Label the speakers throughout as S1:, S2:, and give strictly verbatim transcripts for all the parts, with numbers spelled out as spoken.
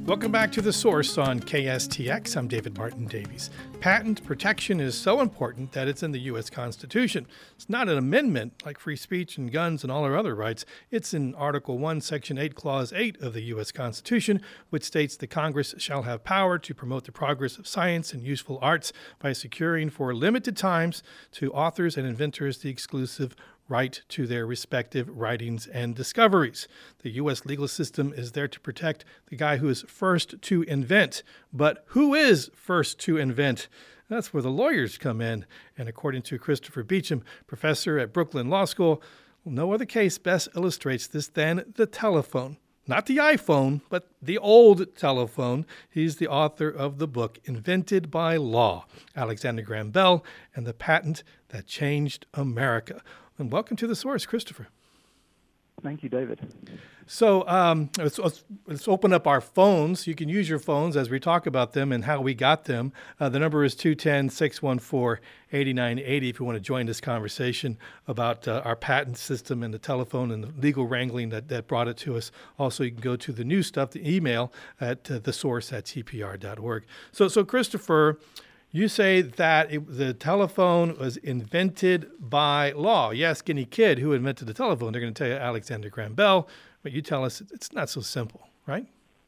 S1: Welcome back to The Source on K S T X. I'm David Martin Davies. Patent protection is so important that it's in the U S Constitution. It's not an amendment like free speech and guns and all our other rights. It's in Article one, Section eight, Clause eight of the U S Constitution, which states the Congress shall have power to promote the progress of science and useful arts by securing for limited times to authors and inventors the exclusive right to their respective writings and discoveries. The U S legal system is there to protect the guy who is first to invent. But who is first to invent? That's where the lawyers come in. And according to Christopher Beacham, professor at Brooklyn Law School, no other case best illustrates this than the telephone. Not the iPhone, but the old telephone. He's the author of the book, Invented by Law, Alexander Graham Bell and the Patent That Changed America. And welcome to The Source, Christopher.
S2: Thank you, David.
S1: So um, let's, let's, let's open up our phones. You can use your phones as we talk about them and how we got them. Uh, the number is two one zero, six one four, eight nine eight zero if you want to join this conversation about uh, our patent system and the telephone and the legal wrangling that, that brought it to us. Also, you can go to the new stuff, the email at uh, the source at t p r dot org. So, so Christopher, you say that it, the telephone was invented by law. You ask any kid who invented the telephone, they're going to tell you Alexander Graham Bell, but you tell us it's not so simple, right?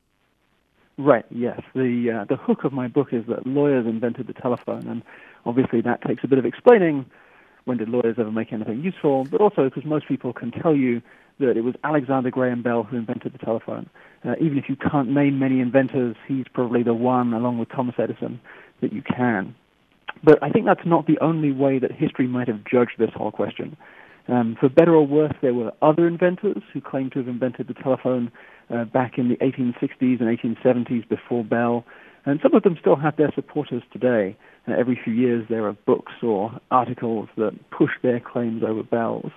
S2: Right, yes. The uh, the hook of my book is that lawyers invented the telephone, and obviously that takes a bit of explaining. When did lawyers ever make anything useful? But also because most people can tell you that it was Alexander Graham Bell who invented the telephone. Uh, even if you can't name many inventors, he's probably the one, along with Thomas Edison, that you can. But I think that's not the only way that history might have judged this whole question. Um, for better or worse, there were other inventors who claimed to have invented the telephone uh, back in the eighteen sixties and eighteen seventies before Bell, and some of them still have their supporters today. Uh, every few years there are books or articles that push their claims over Bell's.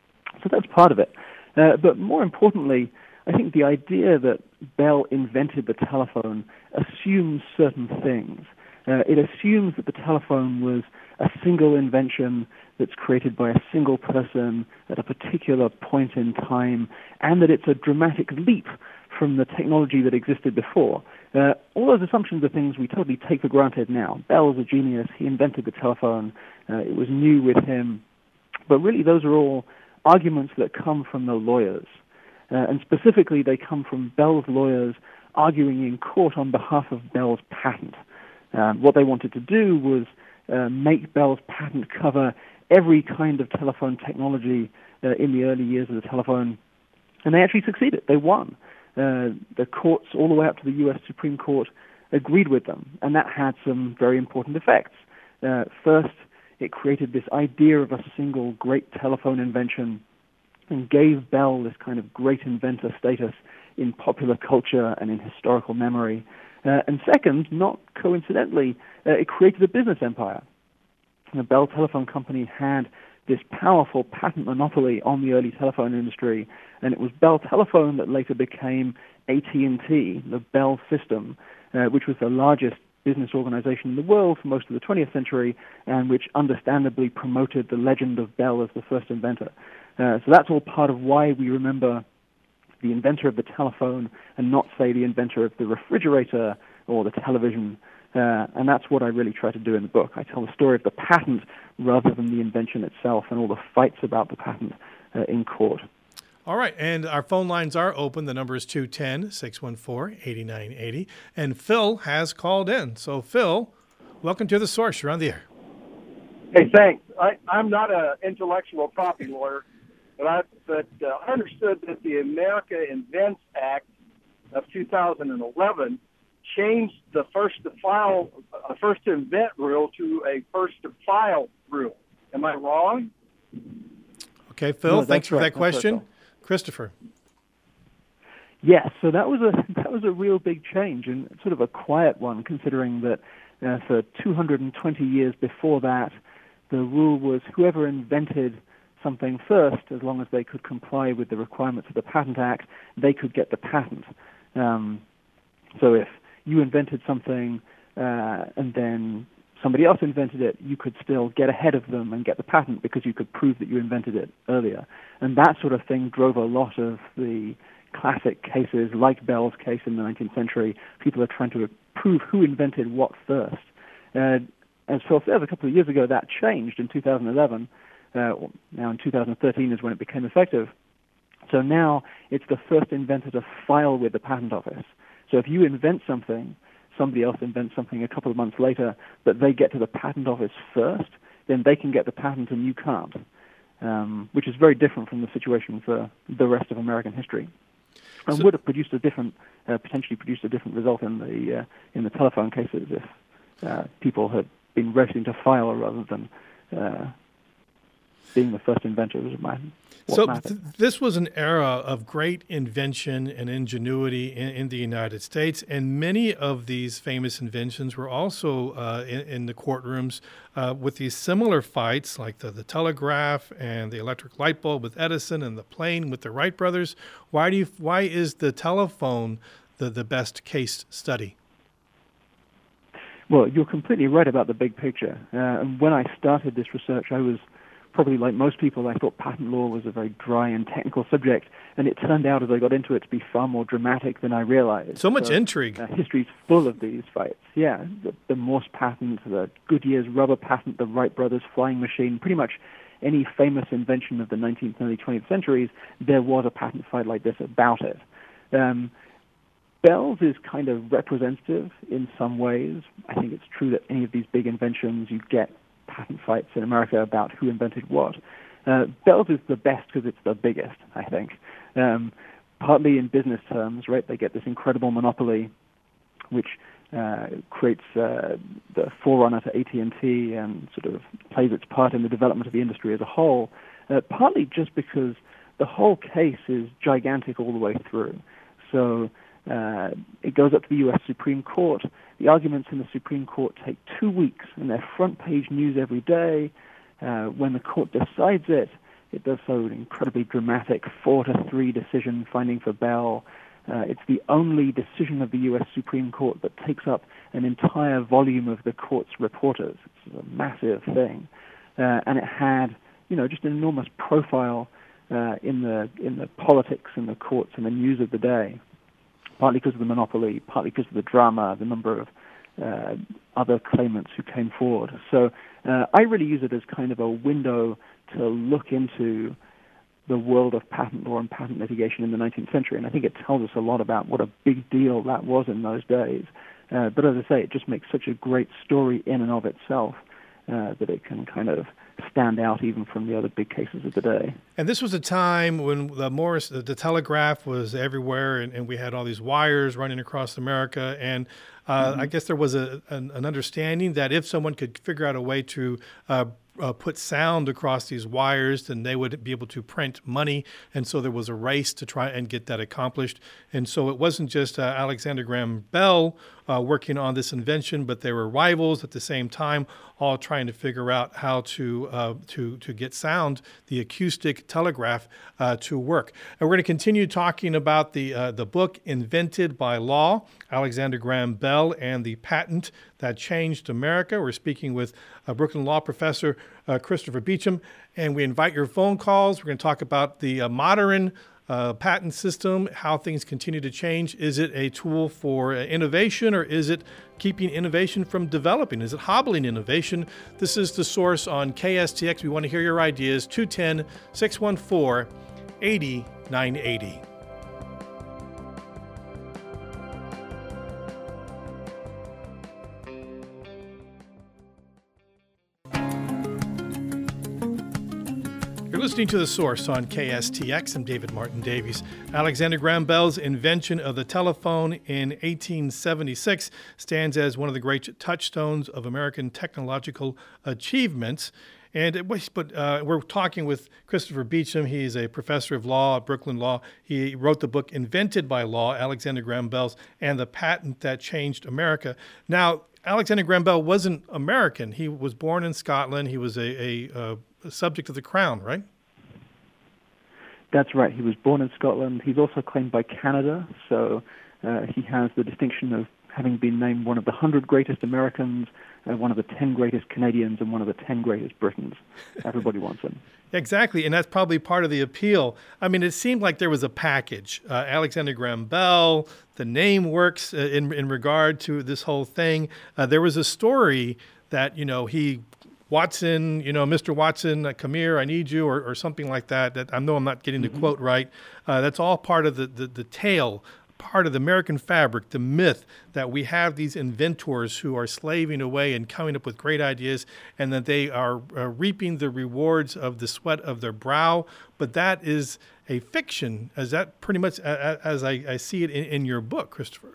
S2: So that's part of it. Uh, but more importantly, I think the idea that Bell invented the telephone assumes certain things. Uh, it assumes that the telephone was a single invention that's created by a single person at a particular point in time, and that it's a dramatic leap from the technology that existed before. Uh, all those assumptions are things we totally take for granted now. Bell's a genius. He invented the telephone. Uh, it was new with him. But really, those are all arguments that come from the lawyers. Uh, and specifically, they come from Bell's lawyers arguing in court on behalf of Bell's patent. Um, what they wanted to do was uh, make Bell's patent cover every kind of telephone technology uh, in the early years of the telephone, and they actually succeeded. They won. Uh, the courts, all the way up to the U S Supreme Court, agreed with them, and that had some very important effects. Uh, first, it created this idea of a single great telephone invention and gave Bell this kind of great inventor status in popular culture and in historical memory. Uh, and second, not coincidentally, uh, it created a business empire. The Bell Telephone Company had this powerful patent monopoly on the early telephone industry, and it was Bell Telephone that later became A T and T, the Bell system, uh, which was the largest business organization in the world for most of the twentieth century, and which understandably promoted the legend of Bell as the first inventor. Uh, so that's all part of why we remember the inventor of the telephone and not, say, the inventor of the refrigerator or the television. Uh, and that's what I really try to do in the book. I tell the story of the patent rather than the invention itself and all the fights about the patent uh, in court.
S1: All right, and our phone lines are open. The number is two one zero, six one four, eight nine eight zero. And Phil has called in. So, Phil, welcome to The Source. You're on the air.
S3: Hey, thanks. I, I'm not an intellectual property lawyer, but I but uh, I understood that the America Invents Act of two thousand eleven changed the first to file, a first to invent rule to a first to file rule. Am I wrong?
S1: Okay, Phil,
S2: No,
S1: thanks for
S2: right.
S1: that question.
S2: Right,
S1: Christopher.
S2: Yes, so that was a that was a real big change, and sort of a quiet one, considering that uh, for two hundred twenty years before that, the rule was whoever invented something first, as long as they could comply with the requirements of the Patent Act, they could get the patent. Um, so if you invented something uh, and then somebody else invented it, you could still get ahead of them and get the patent because you could prove that you invented it earlier. And that sort of thing drove a lot of the classic cases like Bell's case in the nineteenth century. People are trying to prove who invented what first. Uh, as Phil says, a couple of years ago that changed in two thousand eleven. Uh, now in two thousand thirteen is when it became effective. So now it's the first inventor to file with the patent office. So if you invent something, somebody else invents something a couple of months later, but they get to the patent office first, then they can get the patent and you can't, um, which is very different from the situation for the rest of American history. And so, would have produced a different, uh, potentially produced a different result in the uh, in the telephone cases if uh, people had been racing to file rather than uh, being the first inventor was what
S1: so
S2: mattered.
S1: Th- this was an era of great invention and ingenuity in, in the United States, and many of these famous inventions were also uh, in, in the courtrooms uh, with these similar fights, like the, the telegraph and the electric light bulb with Edison and the plane with the Wright brothers. Why do you? Why is the telephone the, the best case study?
S2: Well, you're completely right about the big picture. Uh, and when I started this research, I was probably like most people, I thought patent law was a very dry and technical subject, and it turned out as I got into it to be far more dramatic than I realized.
S1: So much
S2: so,
S1: intrigue.
S2: Uh, history's full of these fights. Yeah, the, the Morse patent, the Goodyear's rubber patent, the Wright brothers' flying machine, pretty much any famous invention of the nineteenth and early twentieth centuries, there was a patent fight like this about it. Um, Bell's is kind of representative in some ways. I think it's true that any of these big inventions, you get patent fights in America about who invented what. Uh, Bell's is the best because it's the biggest, I think. Um, partly in business terms, right? They get this incredible monopoly, which uh, creates uh, the forerunner to A T and T and sort of plays its part in the development of the industry as a whole. Uh, partly just because the whole case is gigantic all the way through. So Uh, it goes up to the U S Supreme Court. The arguments in the Supreme Court take two weeks, and they're front-page news every day. Uh, when the court decides it, it does so an incredibly dramatic four to three decision finding for Bell. Uh, it's the only decision of the U S Supreme Court that takes up an entire volume of the court's reporters. It's a massive thing, uh, and it had, you know, just an enormous profile uh, in the in the politics and the courts and the news of the day. Partly because of the monopoly, partly because of the drama, the number of uh, other claimants who came forward. So uh, I really use it as kind of a window to look into the world of patent law and patent litigation in the nineteenth century, and I think it tells us a lot about what a big deal that was in those days. Uh, but as I say, it just makes such a great story in and of itself uh, that it can kind of stand out even from the other big cases of the day.
S1: And this was a time when the Morse, the, the telegraph was everywhere, and, and we had all these wires running across America. And uh, mm-hmm. I guess there was a, an, an understanding that if someone could figure out a way to uh, uh, put sound across these wires, then they would be able to print money. And so there was a race to try and get that accomplished. And so it wasn't just uh, Alexander Graham Bell uh, working on this invention, but there were rivals at the same time, all trying to figure out how to uh, to to get sound, the acoustic telegraph, uh, to work. And we're going to continue talking about the uh, the book Invented by Law, Alexander Graham Bell and the Patent That Changed America. We're speaking with uh, Brooklyn Law Professor uh, Christopher Beacham, and we invite your phone calls. We're going to talk about the uh, modern Uh, patent system, how things continue to change. Is it a tool for uh, innovation, or is it keeping innovation from developing? Is it hobbling innovation? This is The Source on K S T X. We want to hear your ideas. two one zero, six one four, eight zero nine eight zero. You're listening to The Source on K S T X. I'm David Martin Davies. Alexander Graham Bell's invention of the telephone in eighteen seventy-six stands as one of the great touchstones of American technological achievements. And it was, but uh, we're talking with Christopher Beacham. He's a professor of law at Brooklyn Law. He wrote the book Invented by Law, Alexander Graham Bell's and the Patent That Changed America. Now, Alexander Graham Bell wasn't American. He was born in Scotland. He was a, a, a subject of the crown, right?
S2: That's right. He was born in Scotland. He's also claimed by Canada, so uh, he has the distinction of having been named one of the hundred greatest Americans, uh, one of the ten greatest Canadians, and one of the ten greatest Britons. Everybody wants him.
S1: Exactly, and that's probably part of the appeal. I mean, it seemed like there was a package. Uh, Alexander Graham Bell, the name works uh, in in regard to this whole thing. Uh, there was a story that, you know, he, Watson, you know, Mister Watson, uh, come here, I need you, or, or something like that. That I know I'm not getting the mm-hmm. quote right. Uh, that's all part of the, the, the tale, part of the American fabric, the myth that we have these inventors who are slaving away and coming up with great ideas, and that they are uh, reaping the rewards of the sweat of their brow. But that is a fiction, as that pretty much uh, as I, I see it in, in your book, Christopher.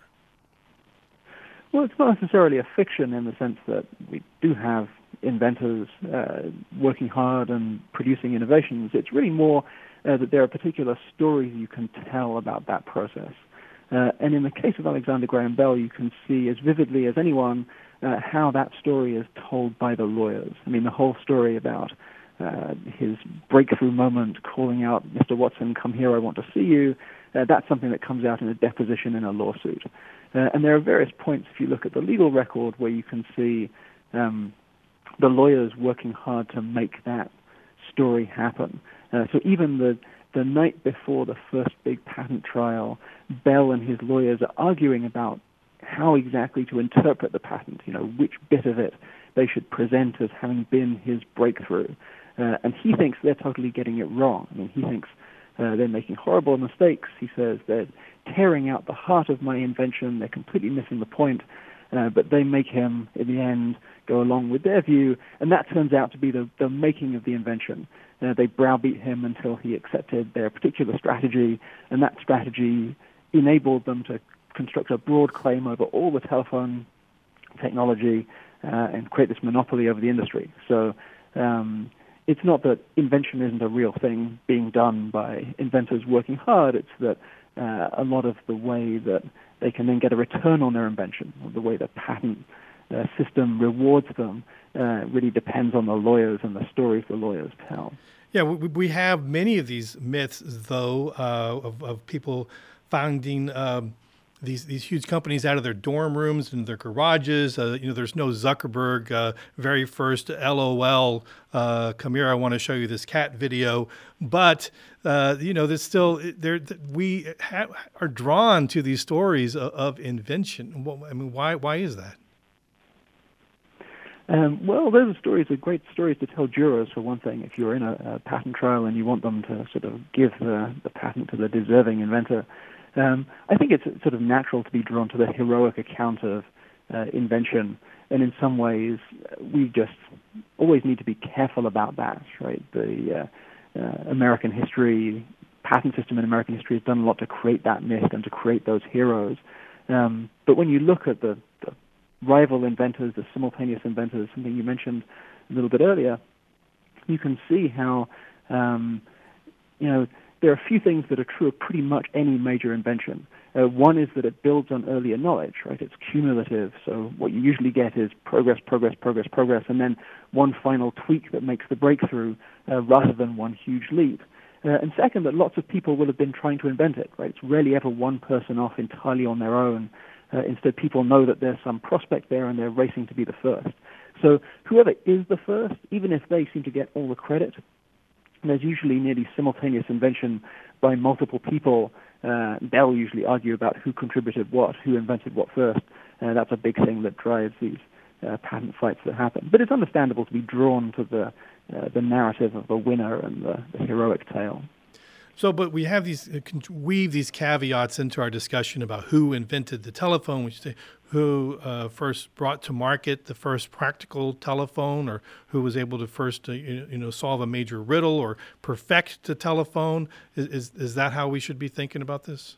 S2: Well, it's not necessarily a fiction in the sense that we do have inventors uh, working hard and producing innovations. It's really more uh, that there are particular stories you can tell about that process. Uh, and in the case of Alexander Graham Bell, you can see as vividly as anyone uh, how that story is told by the lawyers. I mean, the whole story about uh, his breakthrough moment, calling out, Mister Watson, come here, I want to see you, uh, that's something that comes out in a deposition in a lawsuit. Uh, and there are various points, if you look at the legal record, where you can see um, the lawyers working hard to make that story happen. Uh, so even the The night before the first big patent trial, Bell and his lawyers are arguing about how exactly to interpret the patent, you know, which bit of it they should present as having been his breakthrough. Uh, and he thinks they're totally getting it wrong. I mean, he thinks uh, they're making horrible mistakes. He says they're tearing out the heart of my invention. They're completely missing the point. Uh, but they make him, in the end, go along with their view, and that turns out to be the, the making of the invention. Uh, they browbeat him until he accepted their particular strategy, and that strategy enabled them to construct a broad claim over all the telephone technology uh, and create this monopoly over the industry. So um, it's not that invention isn't a real thing being done by inventors working hard. It's that uh, a lot of the way that they can then get a return on their invention, or the way the patent uh, system rewards them, uh, really depends on the lawyers and the stories the lawyers tell.
S1: Yeah, we, we have many of these myths, though, uh, of, of people founding um, these these huge companies out of their dorm rooms and their garages. Uh, you know, there's no Zuckerberg, uh, very first L O L, uh, come here, I want to show you this cat video. But, uh, you know, there's still, there we ha- are drawn to these stories of, of invention. Well, I mean, why why is that?
S2: Um, well, those stories are great stories to tell jurors, for one thing. If you're in a, a patent trial and you want them to sort of give the, the patent to the deserving inventor, um, I think it's sort of natural to be drawn to the heroic account of uh, invention. And in some ways, we just always need to be careful about that, right? The uh, uh, American history, patent system in American history has done a lot to create that myth and to create those heroes. Um, but when you look at the, the rival inventors, the simultaneous inventors, something you mentioned a little bit earlier, you can see how, um, you know, there are a few things that are true of pretty much any major invention. Uh, one is that it builds on earlier knowledge, right? It's cumulative, so what you usually get is progress, progress, progress, progress, and then one final tweak that makes the breakthrough uh, rather than one huge leap. Uh, and second, that lots of people will have been trying to invent it, right? It's rarely ever one person off entirely on their own. Uh, instead, people know that there's some prospect there and they're racing to be the first. So whoever is the first, even if they seem to get all the credit, there's usually nearly simultaneous invention by multiple people. Uh, they'll usually argue about who contributed what, who invented what first. Uh, that's a big thing that drives these uh, patent fights that happen. But it's understandable to be drawn to the uh, the narrative of the winner and the, the heroic tale.
S1: So, but we have these, uh, weave these caveats into our discussion about who invented the telephone, which they, who uh, first brought to market the first practical telephone, or who was able to first, uh, you, you know, solve a major riddle or perfect the telephone. Is, is is that how we should be thinking about this?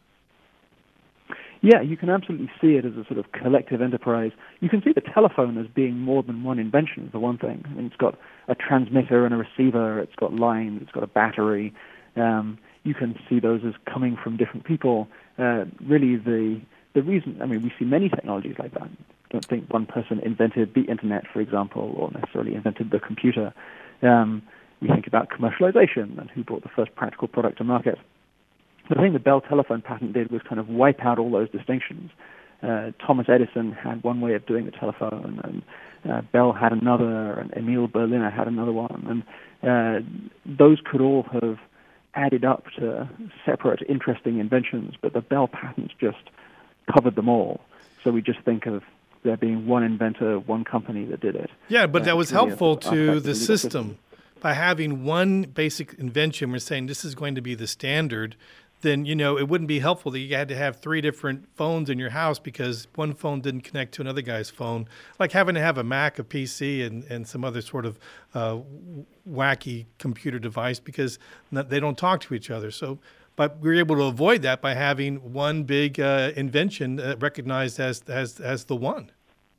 S2: Yeah, you can absolutely see it as a sort of collective enterprise. You can see the telephone as being more than one invention, for one thing. I mean, it's got a transmitter and a receiver, it's got lines, it's got a battery. Um, you can see those as coming from different people. Uh, really, the the reason, I mean, we see many technologies like that. I don't think one person invented the internet, for example, or necessarily invented the computer. Um, we think about commercialization and who brought the first practical product to market. The thing the Bell telephone patent did was kind of wipe out all those distinctions. uh, Thomas Edison had one way of doing the telephone, and uh, Bell had another, and Emil Berliner had another one, and uh, those could all have added up to separate, interesting inventions, but the Bell patents just covered them all. So we just think of there being one inventor, one company that did it.
S1: Yeah, but
S2: uh,
S1: that was
S2: really
S1: helpful to the
S2: system.
S1: system. By having one basic invention, we're saying this is going to be the standard, then, you know, it wouldn't be helpful that you had to have three different phones in your house because one phone didn't connect to another guy's phone. Like having to have a Mac, a P C, and, and some other sort of uh, wacky computer device because not, they don't talk to each other. So, but we were able to avoid that by having one big uh, invention uh, recognized as, as, as the one.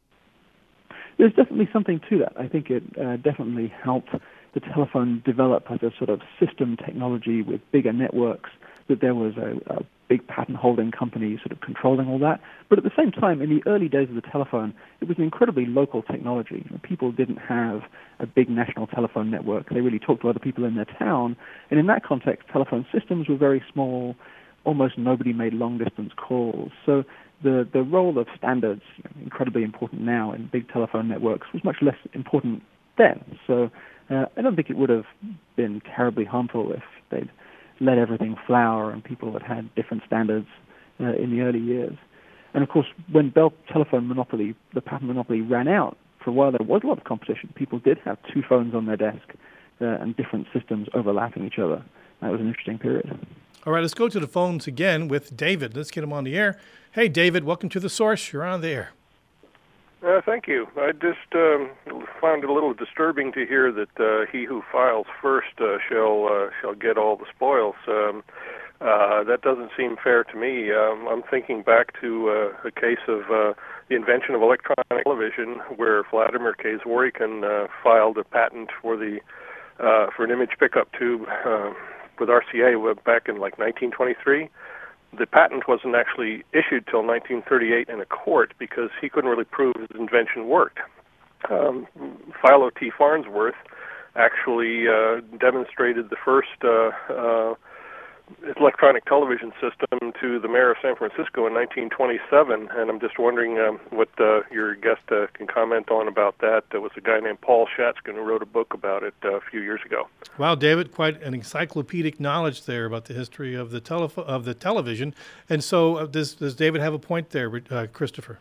S2: There's definitely something to that. I think it uh, definitely helped the telephone develop as a sort of system technology with bigger networks, that there was a, a big patent-holding company sort of controlling all that. But at the same time, in the early days of the telephone, it was an incredibly local technology. You know, people didn't have a big national telephone network. They really talked to other people in their town. And in that context, telephone systems were very small. Almost nobody made long-distance calls. So the, the role of standards, you know, incredibly important now in big telephone networks, was much less important then. So uh, I don't think it would have been terribly harmful if they'd let everything flower and people had had different standards uh, in the early years. And of course, when Bell telephone monopoly, the patent monopoly ran out, for a while there was a lot of competition. People did have two phones on their desk uh, and different systems overlapping each other. That was an interesting period.
S1: All right, let's go to the phones again with David. Let's get him on the air. Hey, David, welcome to The Source. You're on the air.
S4: Uh, thank you. I just um, found it a little disturbing to hear that uh, he who files first uh, shall uh, shall get all the spoils. Um, uh, that doesn't seem fair to me. Um, I'm thinking back to uh, a case of uh, the invention of electronic television, where Vladimir K. Zworykin uh, filed a patent for the uh, for an image pickup tube uh, with R C A back in like nineteen twenty-three. The patent wasn't actually issued till nineteen thirty-eight in a court because he couldn't really prove his invention worked. Um, Philo T. Farnsworth actually uh, demonstrated the first uh, uh, electronic television system to the mayor of San Francisco in nineteen twenty-seven, and I'm just wondering um, what uh, your guest uh, can comment on about that. There was a guy named Paul Schatzkin who wrote a book about it uh, a few years ago.
S1: Wow, David, quite an encyclopedic knowledge there about the history of the telefo- of the television. And so uh, does, does David have a point there, uh, Christopher?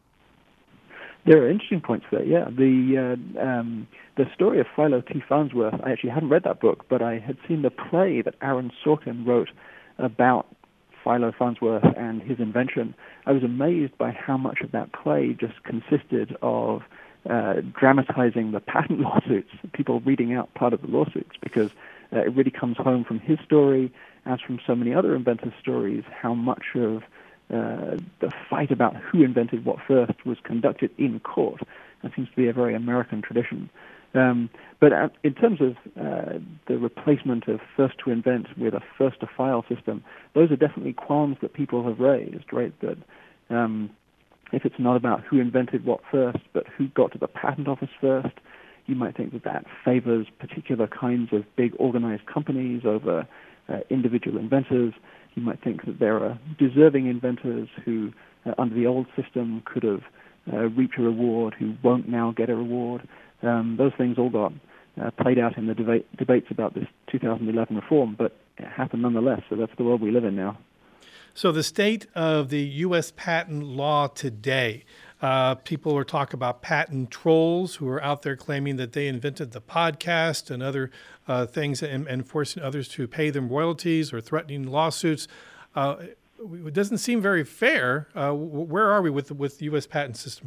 S2: There are interesting points there, yeah. The uh, um, the story of Philo T. Farnsworth, I actually hadn't read that book, but I had seen the play that Aaron Sorkin wrote about Philo Farnsworth and his invention. I was amazed by how much of that play just consisted of uh, dramatizing the patent lawsuits, people reading out part of the lawsuits, because uh, it really comes home from his story, as from so many other inventors' stories, how much of Uh, the fight about who invented what first was conducted in court. That seems to be a very American tradition. Um, but uh, in terms of uh, the replacement of first to invent with a first to file system, those are definitely qualms that people have raised, right? That um, if it's not about who invented what first, but who got to the patent office first, you might think that that favors particular kinds of big organized companies over uh, individual inventors. You might think that there are deserving inventors who, uh, under the old system, could have uh, reaped a reward, who won't now get a reward. Um, those things all got uh, played out in the debate, debates about this two thousand eleven reform, but it happened nonetheless, so that's the world we live in now.
S1: So the state of the U S patent law today, uh, people are talking about patent trolls who are out there claiming that they invented the podcast and other uh, things and, and forcing others to pay them royalties or threatening lawsuits. Uh, it doesn't seem very fair. Uh, where are we with the, with the U S patent system?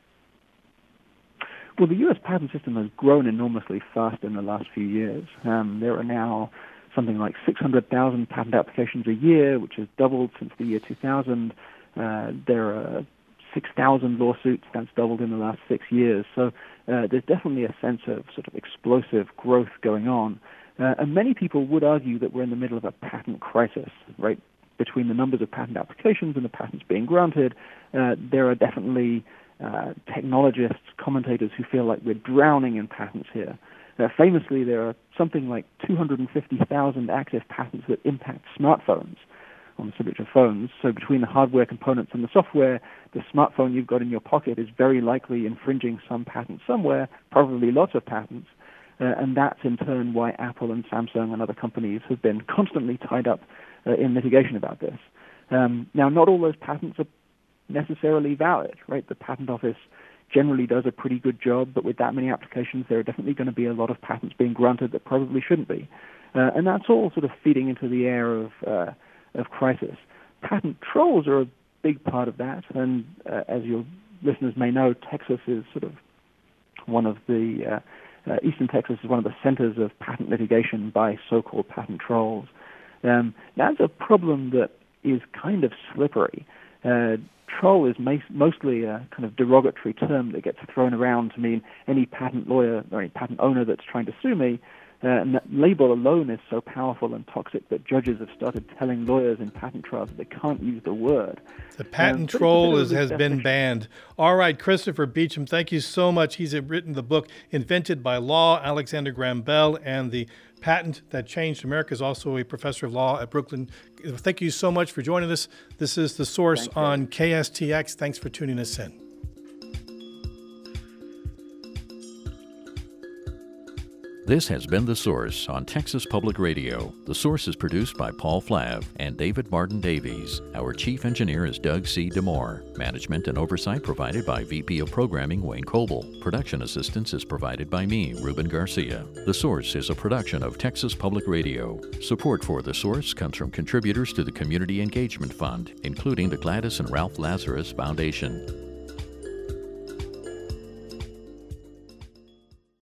S2: Well, the U S patent system has grown enormously fast in the last few years. Um, there are now something like six hundred thousand patent applications a year, which has doubled since the year two thousand. Uh, there are six thousand lawsuits. That's doubled in the last six years. So uh, there's definitely a sense of sort of explosive growth going on. Uh, and many people would argue that we're in the middle of a patent crisis, right? Between the numbers of patent applications and the patents being granted, uh, there are definitely uh, technologists, commentators who feel like we're drowning in patents here. Uh, famously, there are something like two hundred fifty thousand active patents that impact smartphones. on the subject of phones. So between the hardware components and the software, the smartphone you've got in your pocket is very likely infringing some patent somewhere, probably lots of patents. Uh, and that's in turn why Apple and Samsung and other companies have been constantly tied up uh, in litigation about this. Um, now, not all those patents are necessarily valid, right? The Patent Office generally does a pretty good job, but with that many applications, there are definitely going to be a lot of patents being granted that probably shouldn't be. Uh, and that's all sort of feeding into the air of, uh, of crisis. Patent trolls are a big part of that, and uh, as your listeners may know, Texas is sort of one of the... Uh, Uh, Eastern Texas is one of the centers of patent litigation by so-called patent trolls. Um, that's a problem that is kind of slippery. Uh, troll is ma- mostly a kind of derogatory term that gets thrown around to mean any patent lawyer or any patent owner that's trying to sue me. Uh, and that label alone is so powerful and toxic that judges have started telling lawyers in patent trials that they can't use the word.
S1: The patent
S2: um,
S1: troll is, has been banned. All right, Christopher Beacham, thank you so much. He's written the book Invented by Law, Alexander Graham Bell, and the Patent That Changed America. Is also a professor of law at Brooklyn. Thank you so much for joining us. This is The Source on K S T X. Thanks for tuning us in.
S5: This has been The Source on Texas Public Radio. The Source is produced by Paul Flav and David Martin Davies. Our chief engineer is Doug C. Demore. Management and oversight provided by V P of Programming Wayne Coble. Production assistance is provided by me, Ruben Garcia. The Source is a production of Texas Public Radio. Support for The Source comes from contributors to the Community Engagement Fund, including the Gladys and Ralph Lazarus Foundation.